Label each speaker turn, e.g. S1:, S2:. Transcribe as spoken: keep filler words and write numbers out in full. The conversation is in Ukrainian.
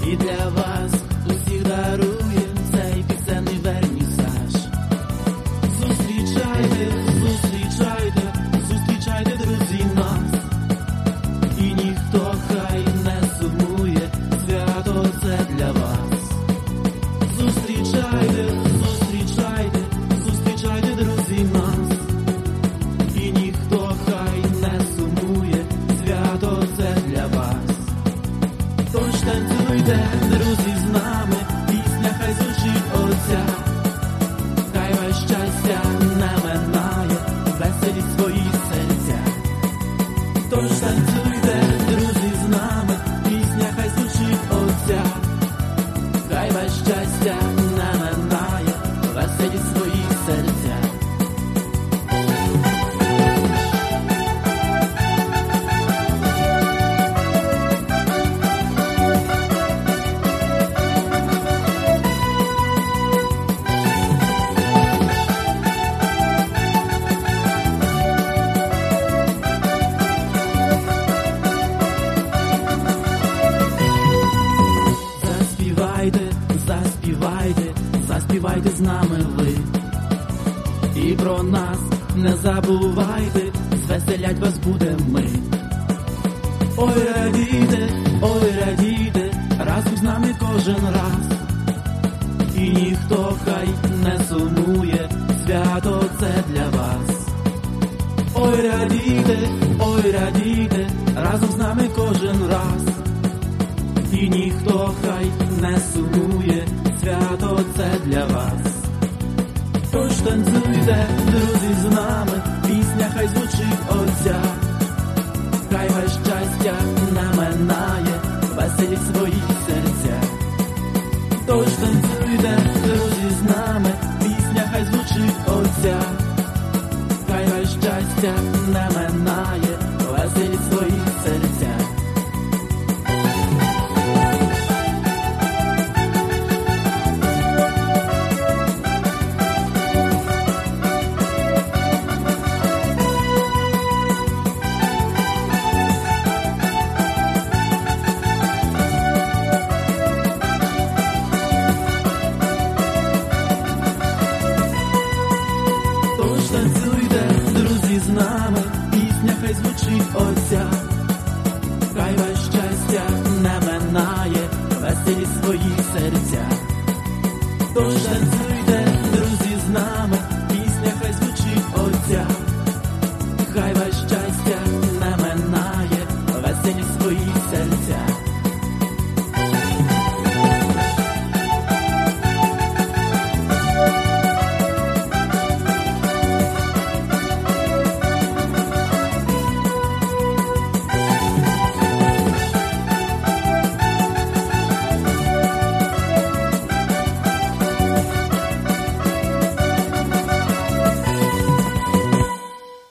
S1: і для вас усіх дарує цей пісенний вернісаж. Зустрічайте, зустрічайте, зустрічайте, друзі, нас, і ніхто хай не сумує, свято це для вас. Зустрічайте, зустрічайте, зустрічайте, друзі, нас, і ніхто хай не сумує, свято це для вас. Тож танцюйте, друзі, з нами, пісня хай звучить оця, хай вас щастя не минає, веселіть свої серця. Тож танцюйте, друзі, з нами, пісня хай звучить оця, хай вас щастя не минає, веселіть свої серця. Заспівайте, заспівайте з нами ви, і про нас не забувайте, звеселять вас будем ми. Ой, радійте, ой, радійте, разом з нами кожен раз, і ніхто хай не сумує, свято це для вас. Ой, радійте, ой, радійте, разом з нами кожен раз, і ніхто хай не сумує, свято це для вас. Тож танцюйте, друзі, з нами, пісня хай звучить оця, хай вас щастя не минає, веселіть свої серця. Тож танцюйте, друзі, з нами, пісня хай звучить оця, хай вас щастя не минає, веселіть свої серця. Танцюйте, друзі, з нами, пісня хай звучить оця, хай вас щастя не минає, веселіть свої серця. Тож